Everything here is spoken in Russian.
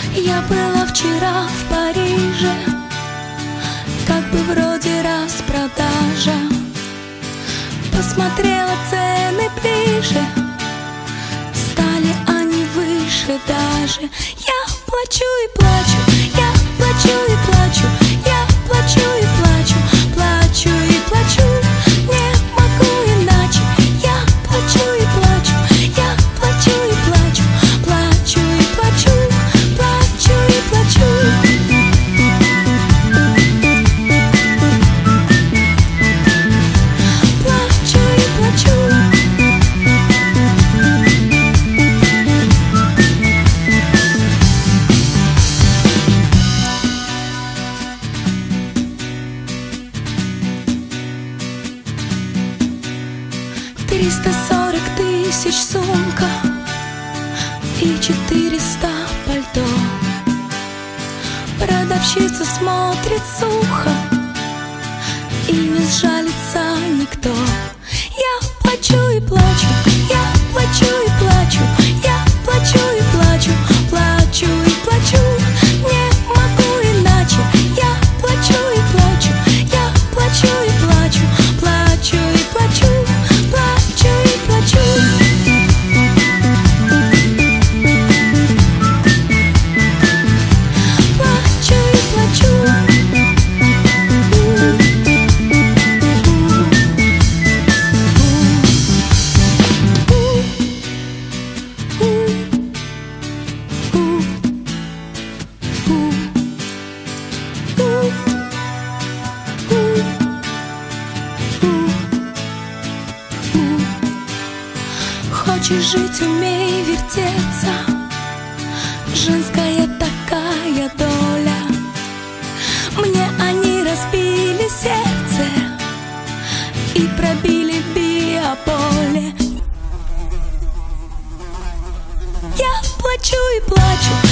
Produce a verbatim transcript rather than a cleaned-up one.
Я была вчера в Париже, как бы вроде распродажа. Посмотрела цены ближе, стали они выше даже. Я плачу и плачу, я плачу и плачу, я плачу и плачу, плачу и плачу, не могу иначе. Я плачу и плачу, я плачу и плачу, плачу и плачу, плачу и плачу. Триста сорок тысяч сумка и четыреста пальто. Продавщица смотрит сухо, и не сжалится никто. Я плачу и плачу, я плачу и плачу, я плачу и плачу, плачу и плачу, не могу иначе. Я плачу и плачу, я плачу и плачу, плачу и плачу, плачу и плачу. Плачу и плачу. Хочешь жить, умей вертеться, женская такая доля. Мне они разбили сердце и пробили биополе. Я плачу и плачу,